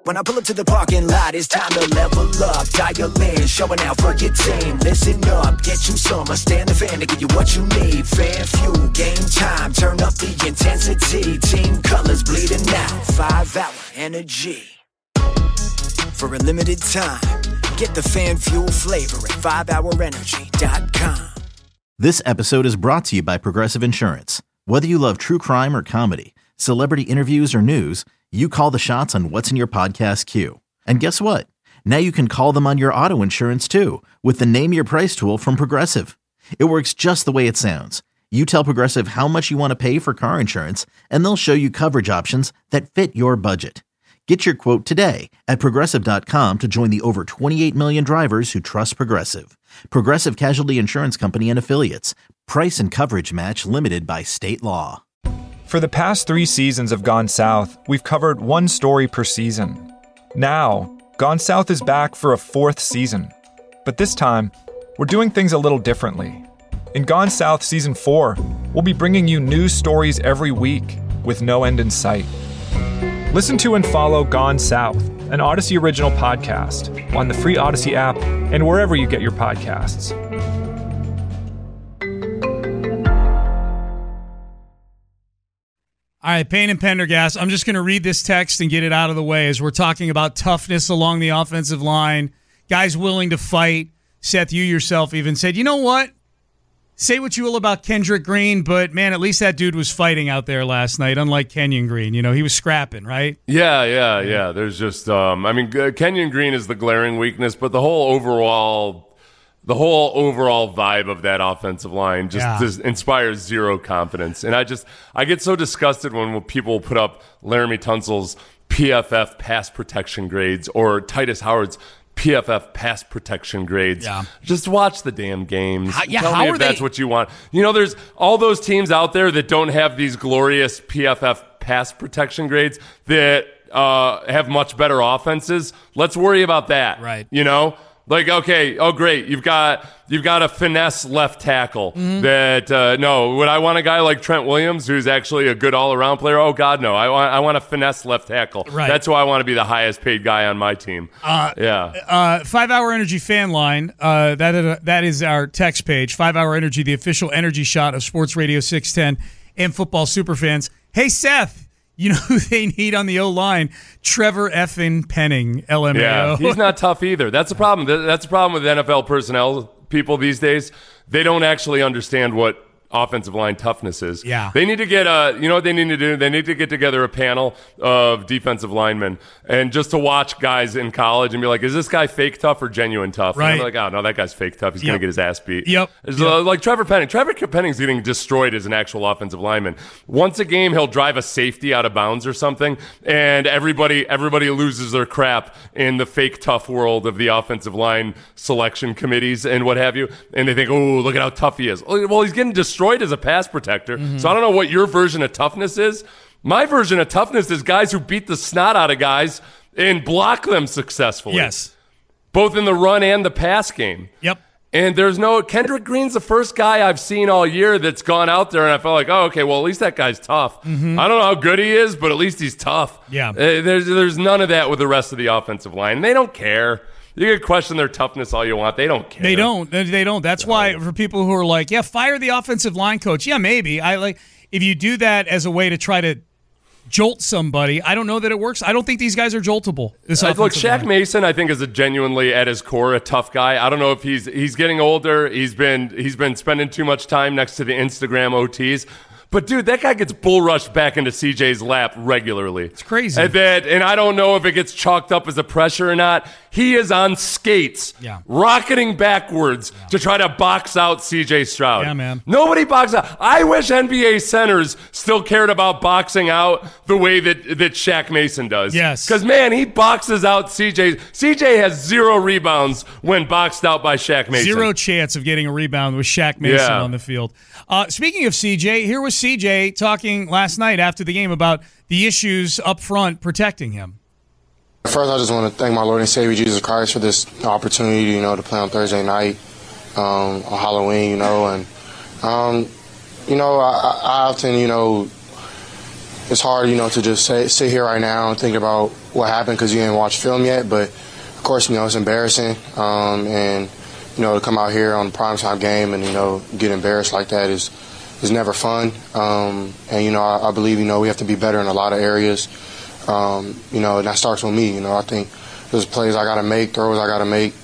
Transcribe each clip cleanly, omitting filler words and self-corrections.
When I pull up to the parking lot, it's time to level up. Dial in, showing out for your team. Listen up, get you some. Stand the fan to give you what you need. Fan fuel, game time, turn up the intensity. Team colors bleeding out. 5 Hour Energy. For a limited time, get the fan fuel flavor at 5hourenergy.com. This episode is brought to you by Progressive Insurance. Whether you love true crime or comedy, celebrity interviews or news, you call the shots on what's in your podcast queue. And guess what? Now you can call them on your auto insurance too with the Name Your Price tool from Progressive. It works just the way it sounds. You tell Progressive how much you want to pay for car insurance, and they'll show you coverage options that fit your budget. Get your quote today at Progressive.com to join the over 28 million drivers who trust Progressive. Progressive Casualty Insurance Company and Affiliates. Price and coverage match limited by state law. For the past 3 seasons of Gone South, we've covered one story per season. Now, Gone South is back for a 4th season. But this time, we're doing things a little differently. In Gone South Season 4, we'll be bringing you new stories every week with no end in sight. Listen to and follow Gone South, an Odyssey original podcast, on the free Odyssey app and wherever you get your podcasts. All right, Payne and Pendergast, I'm just going to read this text and get it out of the way as we're talking about toughness along the offensive line, guys willing to fight. Seth, you yourself even said, you know what? Say what you will about Kendrick Green, but, man, at least that dude was fighting out there last night, unlike Kenyon Green. You know, he was scrapping, right? Yeah. There's just, Kenyon Green is the glaring weakness, but the whole overall vibe of that offensive line just inspires zero confidence. And I get so disgusted when people put up Laramie Tunsil's PFF pass protection grades or Titus Howard's PFF pass protection grades. Yeah. Just watch the damn games. Tell me if that's what you want. You know, there's all those teams out there that don't have these glorious PFF pass protection grades that have much better offenses. Let's worry about that. Right. You know? Like, okay, oh great, you've got a finesse left tackle that no, would I want a guy like Trent Williams who's actually a good all-around player? Oh God, no. I want a finesse left tackle. Right. That's who I want to be the highest paid guy on my team. 5 Hour Energy fan line, that is our text page. 5 Hour Energy, the official energy shot of Sports Radio 610 and football superfans. Hey Seth, you know who they need on the O-line? Trevor effing Penning, LMAO. Yeah, he's not tough either. That's the problem. That's the problem with NFL personnel people these days. They don't actually understand what offensive line toughness is. Yeah. They need to get you know what they need to do? They need to get together a panel of defensive linemen and just to watch guys in college and be like, is this guy fake tough or genuine tough? Right. And I'm like, oh, no, that guy's fake tough. He's going to get his ass beat. Yep. Like Trevor Penning. Trevor Penning's getting destroyed as an actual offensive lineman. Once a game, he'll drive a safety out of bounds or something, and everybody loses their crap in the fake tough world of the offensive line selection committees and what have you, and they think, oh, look at how tough he is. Well, he's getting destroyed as a pass protector. So I don't know what your version of toughness is. My version of toughness is guys who beat the snot out of guys and block them successfully. Yes. Both in the run and the pass game. Yep. And Kendrick Green's the first guy I've seen all year that's gone out there and I felt like, oh, okay, well, at least that guy's tough. I don't know how good he is, but at least he's tough. Yeah. There's none of that with the rest of the offensive line. And they don't care. You can question their toughness all you want. They don't care. They don't. That's why for people who are like, yeah, fire the offensive line coach. Yeah, maybe. If you do that as a way to try to jolt somebody, I don't know that it works. I don't think these guys are joltable. Look, Shaq Mason, I think, is a genuinely at his core a tough guy. I don't know if he's getting older. He's been spending too much time next to the Instagram OTs. But, dude, that guy gets bull rushed back into CJ's lap regularly. It's crazy. And I don't know if it gets chalked up as a pressure or not. He is on skates, rocketing backwards to try to box out CJ Stroud. Yeah, man. Nobody boxes out. I wish NBA centers still cared about boxing out the way that Shaq Mason does. Yes. Because, man, he boxes out CJ. CJ has 0 rebounds when boxed out by Shaq Mason. 0 chance of getting a rebound with Shaq Mason on the field. Speaking of CJ, here was CJ talking last night after the game about the issues up front protecting him. First, I just want to thank my Lord and Savior Jesus Christ for this opportunity, to play on Thursday night on Halloween, and I often, it's hard, to just sit here right now and think about what happened because you didn't watch film yet. But, of course, it's embarrassing. And, to come out here on a primetime game and, get embarrassed like that is never fun. And, I believe, we have to be better in a lot of areas. And that starts with me. I think there's plays I got to make, throws I got to make.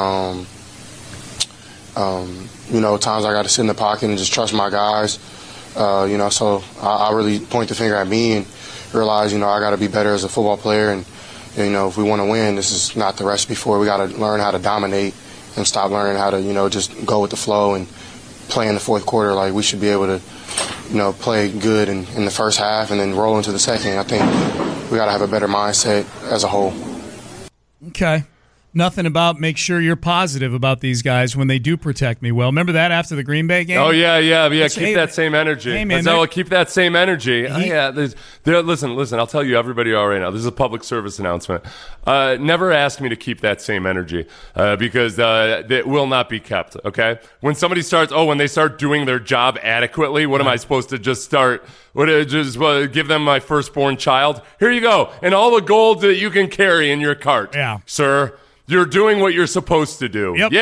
Times I got to sit in the pocket and just trust my guys. So I really point the finger at me and realize, I got to be better as a football player. And, if we want to win, this is not the recipe for it. We got to learn how to dominate and stop learning how to, just go with the flow and play in the fourth quarter. Like, we should be able to, play good in the first half and then roll into the second. I think we got to have a better mindset as a whole. Okay. Nothing about make sure you're positive about these guys when they do protect me well. Remember that after the Green Bay game? Oh, yeah. Keep that same energy. Hey, man. Keep that same energy. Listen, I'll tell you, everybody all right now, this is a public service announcement. Never ask me to keep that same energy because it will not be kept, okay? When they start doing their job adequately, what am I supposed to just start? Give them my firstborn child? Here you go. And all the gold that you can carry in your cart, sir. You're doing what you're supposed to do. Yep.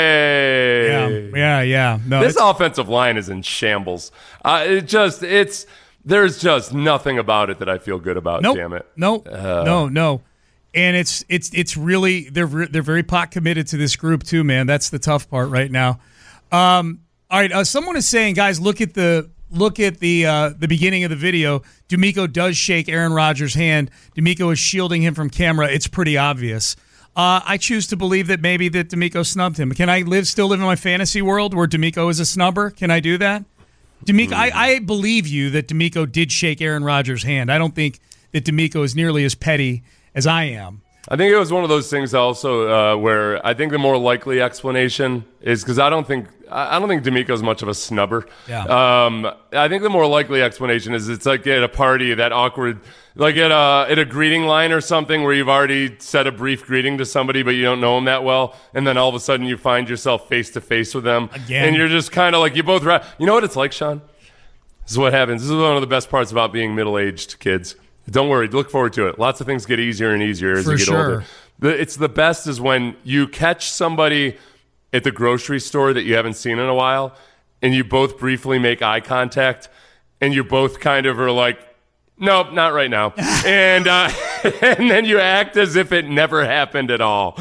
Yay! Yeah. No, this offensive line is in shambles. There's just nothing about it that I feel good about. Nope. Damn it. No. And it's really they're very pot committed to this group too, man. That's the tough part right now. All right. Someone is saying, guys, look at the beginning of the video. D'Amico does shake Aaron Rodgers' hand. D'Amico is shielding him from camera. It's pretty obvious. I choose to believe that maybe that D'Amico snubbed him. Can I still live in my fantasy world where D'Amico is a snubber? Can I do that? D'Amico, I believe you that D'Amico did shake Aaron Rodgers' hand. I don't think that D'Amico is nearly as petty as I am. I think it was one of those things also where I think the more likely explanation is because I don't think D'Amico's much of a snubber. Yeah. I think the more likely explanation is it's like at a party, that awkward, like at a greeting line or something where you've already said a brief greeting to somebody but you don't know them that well, and then all of a sudden you find yourself face to face with them again, and you're just kind of like you both. You know what it's like, Sean? This is what happens. This is one of the best parts about being middle-aged kids. Don't worry. Look forward to it. Lots of things get easier and easier as you get older. It's the best is when you catch somebody at the grocery store that you haven't seen in a while, and you both briefly make eye contact, and you both kind of are like, nope, not right now. And then you act as if it never happened at all.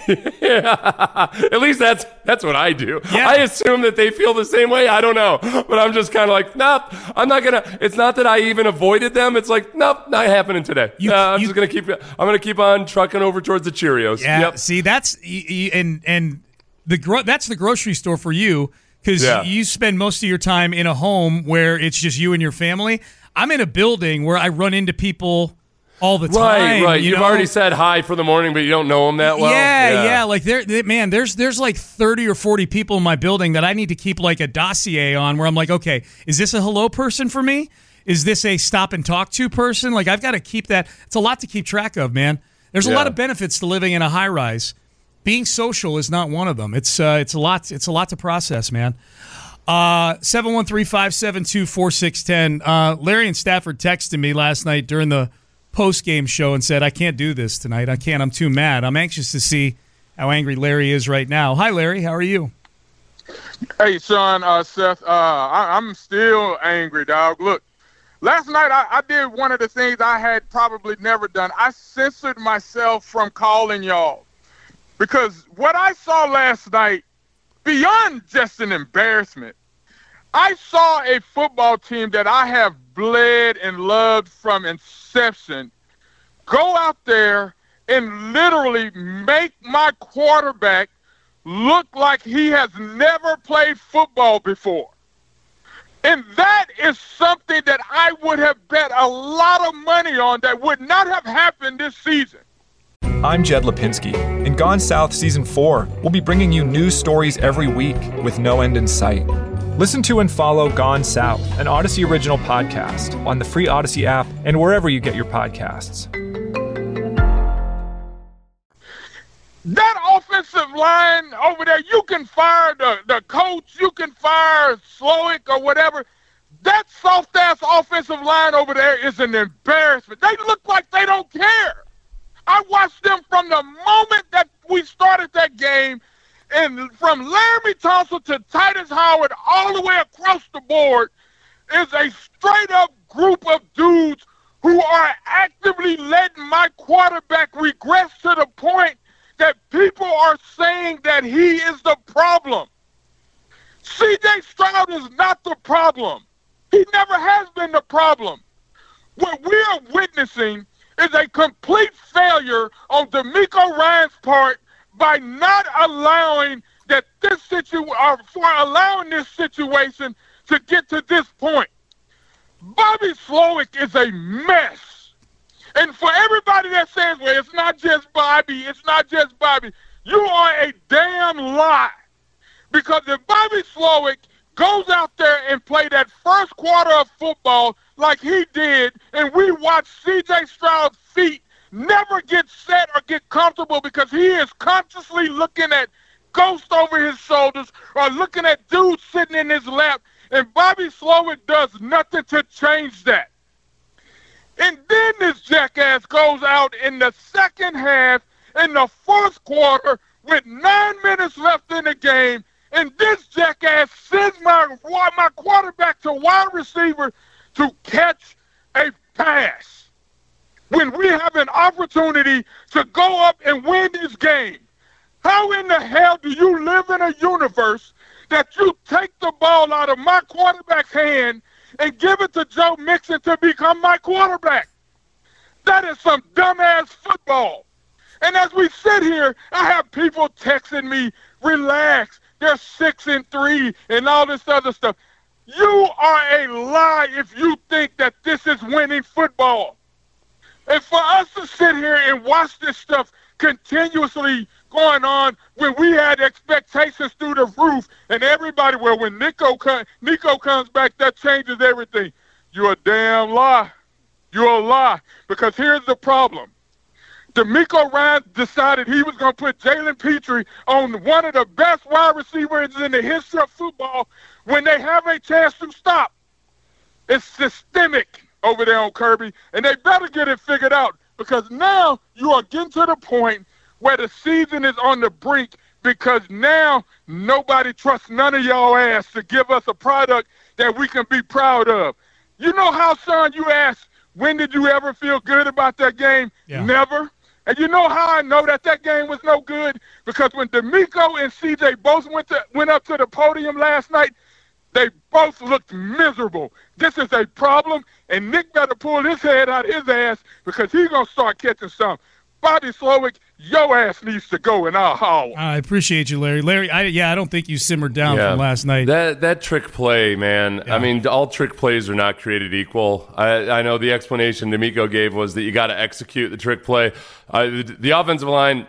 At least that's what I do. Yeah. I assume that they feel the same way. I don't know. But I'm just kind of like, nope, I'm not going to. It's not that I even avoided them. It's like, nope, not happening today. I'm going to keep on trucking over towards the Cheerios. Yeah. Yep. See, that's that's the grocery store for you because you spend most of your time in a home where it's just you and your family. I'm in a building where I run into people all the time. Right. You've already said hi for the morning, but you don't know them that well. Yeah. Like there's like 30 or 40 people in my building that I need to keep like a dossier on where I'm like, okay, is this a hello person for me? Is this a stop and talk to person? Like I've got to keep that. It's a lot to keep track of, man. There's a lot of benefits to living in a high rise. Being social is not one of them. It's a lot to process, man. 713-572-4610. Larry and Stafford texted me last night during the post-game show and said, I can't do this tonight. I can't. I'm too mad. I'm anxious to see how angry Larry is right now. Hi, Larry. How are you? Hey, Sean, Seth. I'm still angry, dog. Look, last night I did one of the things I had probably never done. I censored myself from calling y'all because what I saw last night, beyond just an embarrassment, I saw a football team that I have bled and loved from inception go out there and literally make my quarterback look like he has never played football before. And that is something that I would have bet a lot of money on that would not have happened this season. I'm Jed Lipinski. In Gone South Season 4, we'll be bringing you news stories every week with no end in sight. Listen to and follow Gone South, an Odyssey original podcast, on the free Odyssey app and wherever you get your podcasts. That offensive line over there, you can fire the coach, you can fire Slowick or whatever. That soft-ass offensive line over there is an embarrassment. They look like they don't care. I watched them from the moment that we started that game, and from Laramie Tunsil to Titus Howard all the way across the board is a straight-up group of dudes who are actively letting my quarterback regress to the point that people are saying that he is the problem. C.J. Stroud is not the problem. He never has been the problem. What we are witnessing is a complete failure on DeMeco Ryans' part by not allowing this situation to get to this point. Bobby Slowik is a mess. And for everybody that says, well, it's not just Bobby, you are a damn lie. Because if Bobby Slowik goes out there and play that first quarter of football like he did, and we watch C.J. Stroud's feet never get set or get comfortable because he is consciously looking at ghosts over his shoulders or looking at dudes sitting in his lap, and Bobby Slowik does nothing to change that. And then this jackass goes out in the second half, in the fourth quarter, with 9 minutes left in the game, and this jackass sends my quarterback to wide receiver to catch a pass when we have an opportunity to go up and win this game. How in the hell do you live in a universe that you take the ball out of my quarterback's hand and give it to Joe Mixon to become my quarterback? That is some dumbass football. And as we sit here, I have people texting me, relax, they're 6-3 and all this other stuff. You are a lie if you think that this is winning football. And for us to sit here and watch this stuff continuously going on when we had expectations through the roof and everybody, well, when Nico comes back, that changes everything. You're a damn lie. You're a lie. Because here's the problem. DeMeco Ryans decided he was going to put Jalen Petrie on one of the best wide receivers in the history of football when they have a chance to stop. It's systemic over there on Kirby, and they better get it figured out because now you are getting to the point where the season is on the brink because now nobody trusts none of y'all ass to give us a product that we can be proud of. You know how, son, you asked, when did you ever feel good about that game? Yeah. Never. And you know how I know that game was no good? Because when DeMeco and CJ both went up to the podium last night, they both looked miserable. This is a problem, and Nick better pull his head out of his ass because he's going to start catching some. Bobby Slowik, your ass needs to go, and I'll holler. I appreciate you, Larry. Larry, I don't think you simmered down from last night. That trick play, man. Yeah. I mean, all trick plays are not created equal. I know the explanation DeMeco gave was that you got to execute the trick play. The offensive line,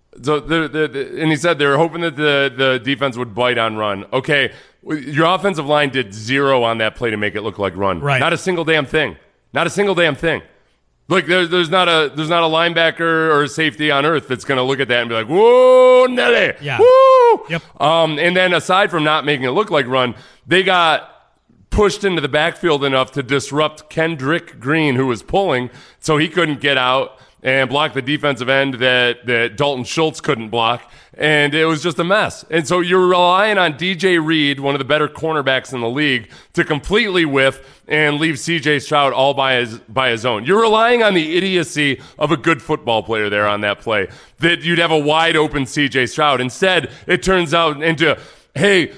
and he said they were hoping that the defense would bite on run. Okay, your offensive line did zero on that play to make it look like run. Right. Not a single damn thing. Not a single damn thing. Like there's not a linebacker or a safety on earth that's going to look at that and be like, whoa, Nelly, yeah. Woo! Yep. And then aside from not making it look like run, they got pushed into the backfield enough to disrupt Kendrick Green, who was pulling, so he couldn't get out and block the defensive end that Dalton Schultz couldn't block. And it was just a mess. And so you're relying on DJ Reed, one of the better cornerbacks in the league, to completely whiff and leave CJ Stroud all by his own. You're relying on the idiocy of a good football player there on that play, that you'd have a wide open CJ Stroud. Instead, it turns out into, hey,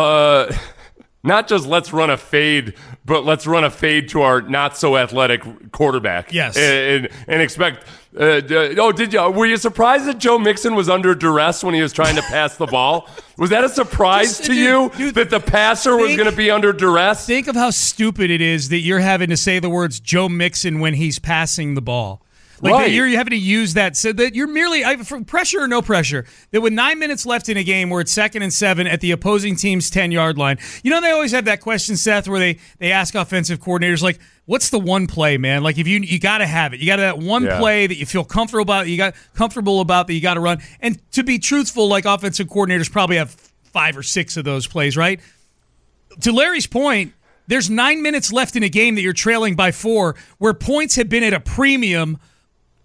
not just let's run a fade, but let's run a fade to our not so athletic quarterback. Yes. And expect, were you surprised that Joe Mixon was under duress when he was trying to pass the ball? Was that a surprise to you that the passer was going to be under duress? Think of how stupid it is that you're having to say the words Joe Mixon when he's passing the ball. Like right. You're having to use that so that you're merely pressure or no pressure. That with 9 minutes left in a game where it's 2nd and 7 at the opposing team's 10-yard line. You know they always have that question, Seth, where they ask offensive coordinators like, "What's the one play, man? Like if you got to have it. You got that one play that you feel comfortable about. You got that you got to run." And to be truthful, like offensive coordinators probably have 5 or 6 of those plays, right? To Larry's point, there's 9 minutes left in a game that you're trailing by 4, where points have been at a premium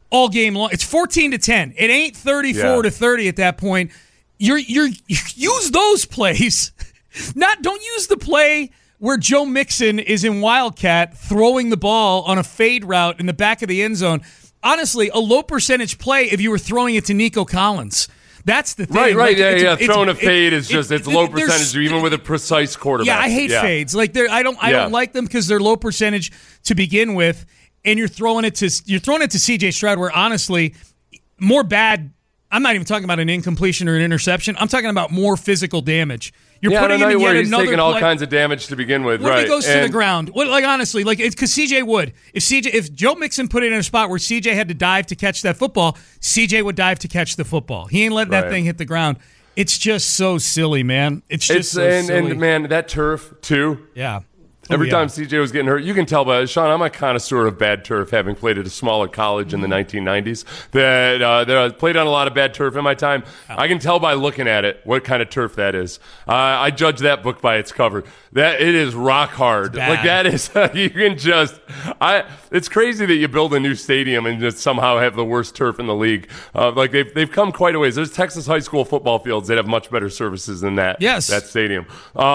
all game long. It's 14-10. It ain't 34-30 at that point. You use those plays. Don't use the play where Joe Mixon is in Wildcat throwing the ball on a fade route in the back of the end zone. Honestly, a low percentage play if you were throwing it to Nico Collins. That's the thing. Right. Throwing a fade is just it's low percentage, even with a precise quarterback. Yeah, I hate fades. Like I don't like them because they're low percentage to begin with, and you're throwing it to C.J. Stroud, where honestly, more bad. I'm not even talking about an incompletion or an interception. I'm talking about more physical damage. You're putting him in yet he's another taking all kinds of damage to begin with. What right. if he goes to the ground? Honestly, it's because CJ would. If Joe Mixon put it in a spot where CJ had to dive to catch that football, CJ would dive to catch the football. He ain't letting that thing hit the ground. It's just so silly, man. It's silly. And man, that turf too. Yeah. Every time CJ was getting hurt, you can tell by Sean, I'm a connoisseur of bad turf, having played at a smaller college in the 1990s that I played on a lot of bad turf in my time. I can tell by looking at it what kind of turf that is. I judge that book by its cover. That it is rock hard. Like that is you can just. It's crazy that you build a new stadium and just somehow have the worst turf in the league. They've come quite a ways. There's Texas high school football fields that have much better surfaces than that. Yes. That stadium.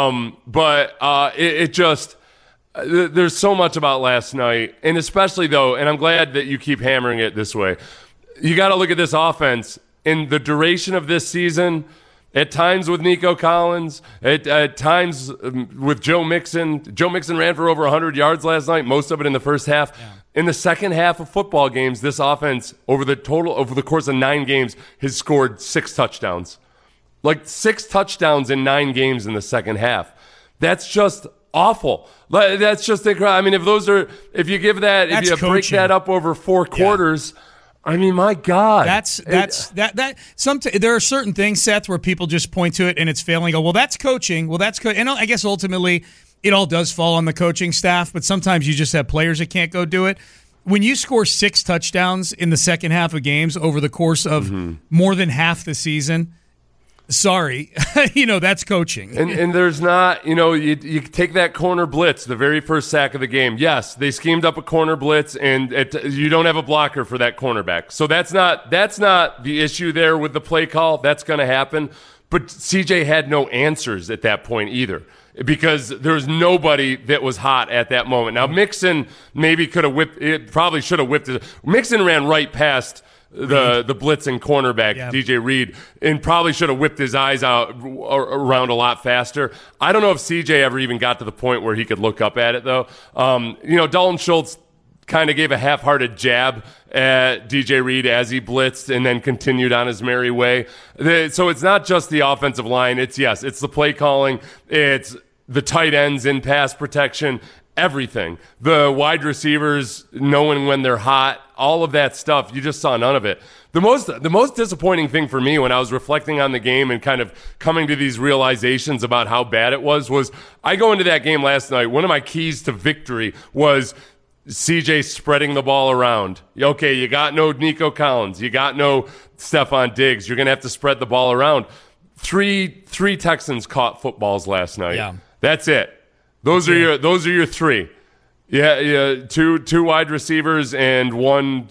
It just. There's so much about last night, and especially though, and I'm glad that you keep hammering it this way. You got to look at this offense in the duration of this season. At times with Nico Collins, at times with Joe Mixon. Joe Mixon ran for over 100 yards last night, most of it in the first half. Yeah. In the second half of football games, this offense over the course of 9 games has scored 6 touchdowns. Like 6 touchdowns in 9 games in the second half. That's just awful. That's just incredible. I mean, if you give that, if you break that up over 4 quarters, I mean, my God. There are certain things, Seth, where people just point to it and it's failing. Go, well, that's coaching. Well, that's and I guess ultimately it all does fall on the coaching staff, but sometimes you just have players that can't go do it. When you score 6 touchdowns in the second half of games over the course of more than half the season, sorry, that's coaching. And there's not, you take that corner blitz, the very first sack of the game. Yes, they schemed up a corner blitz, and you don't have a blocker for that cornerback. So that's not the issue there with the play call. That's going to happen. But CJ had no answers at that point either, because there was nobody that was hot at that moment. Now, Mixon maybe could have probably should have whipped it. Mixon ran right past the blitzing cornerback, DJ Reed, and probably should have whipped his eyes out around a lot faster. I don't know if CJ ever even got to the point where he could look up at it, though. Dalton Schultz kind of gave a half-hearted jab at DJ Reed as he blitzed and then continued on his merry way. So it's not just the offensive line. It's the play calling. It's the tight ends in pass protection. Everything. The wide receivers knowing when they're hot, all of that stuff, you just saw none of it. The most disappointing thing for me when I was reflecting on the game and kind of coming to these realizations about how bad it was I go into that game last night, one of my keys to victory was CJ spreading the ball around. Okay, you got no Nico Collins, you got no Stephon Diggs, you're going to have to spread the ball around. Three Texans caught footballs last night. Yeah. That's it. Those are your 3. Yeah, two wide receivers and one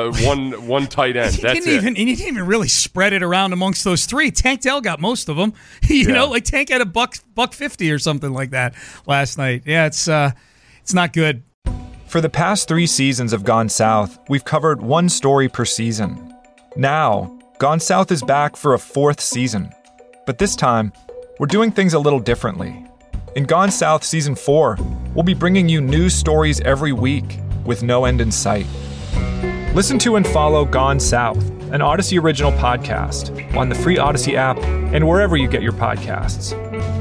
tight end. That's it. And you didn't even really spread it around amongst those 3. Tank Dell got most of them. Like Tank had a $150 or something like that last night. Yeah, it's not good. For the past 3 seasons of Gone South, we've covered 1 story per season. Now, Gone South is back for a 4th season. But this time, we're doing things a little differently. In Gone South Season 4, we'll be bringing you news stories every week with no end in sight. Listen to and follow Gone South, an Odyssey original podcast, on the free Odyssey app and wherever you get your podcasts.